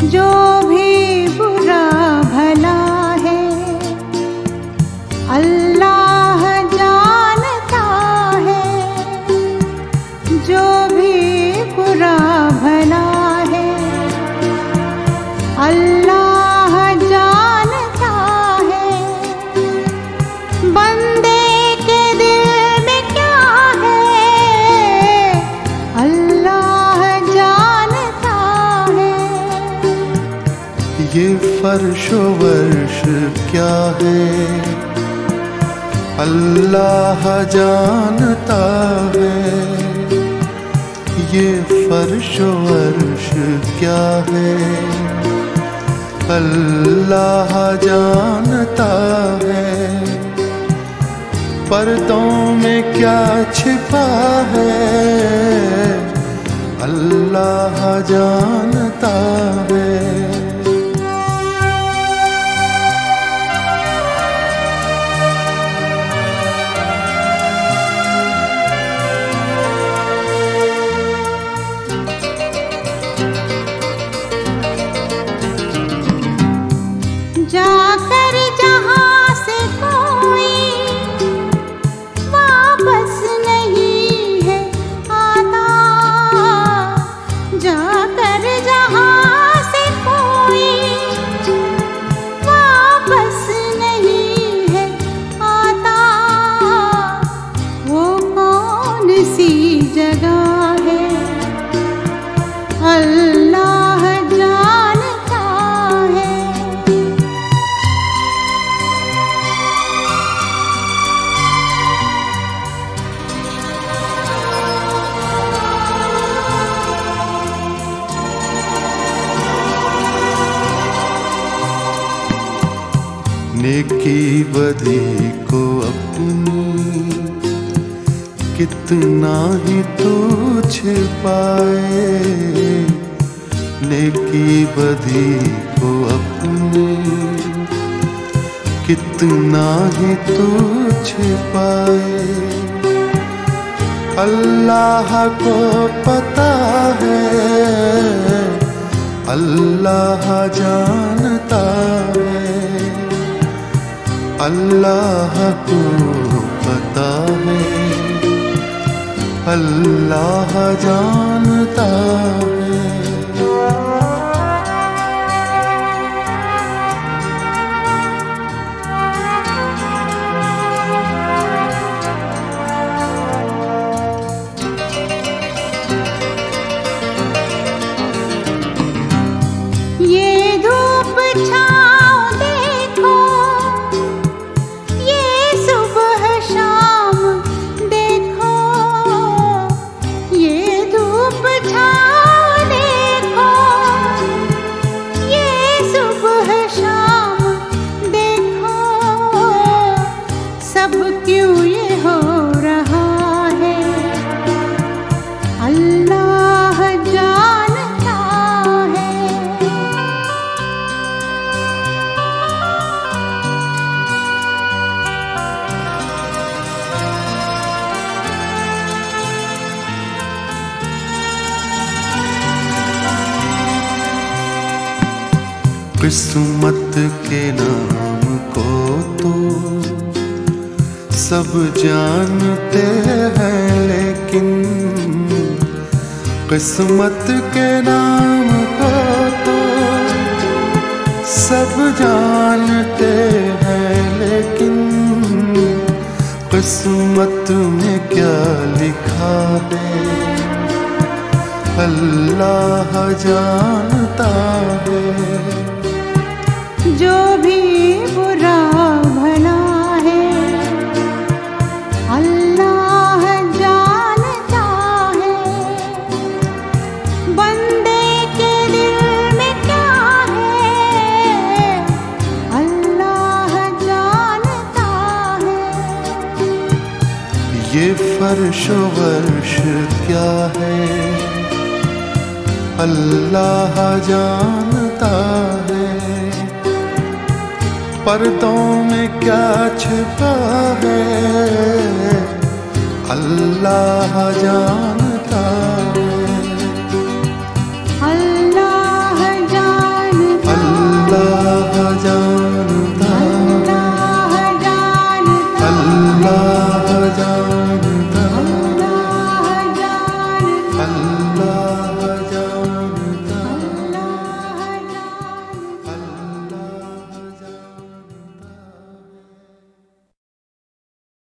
जो भी बुरा भला है अल्लाह जानता है। जो भी बुरा भला है अल्लाह जानता है। बंदे के दिल में क्या है अल्लाह जानता है। ये फर्शो वर्श क्या है अल्लाह जानता है। ये फर्शो वर्श क्या है अल्लाह जानता है। पर्दों में क्या छिपा है अल्लाह जानता है। जाकर जहाँ से कोई वापस नहीं है आता। जाकर जहाँ से कोई वापस नहीं है आता। वो कौन सी जगह है अल्लाह जानता है। नेकी बदी को अपनी कितना ही तू छिपाए। नेकी बदी को अपनी कितना ही तू छिपाए। अल्लाह को पता है अल्लाह जानता है। अल्लाह को पता है अल्लाह जानता है। ये धूप छाँव देखो, ये सुबह शाम देखो। ये धूप छाँव देखो, ये सुबह शाम देखो। सब क्यों ये हो रहा है अल्लाह जानता है। किस्मत के नाम को तो सब जानते हैं, लेकिन किस्मत के नाम को तो सब जानते हैं, लेकिन किस्मत में क्या लिखा है अल्लाह जानता है। जो भी बुरा भला है अल्लाह जानता है। बंदे के दिल में क्या है अल्लाह जानता है। ये फर्शो वर्श क्या है अल्लाह जानता है। पर्दों में क्या छिपा है अल्लाह जानता है।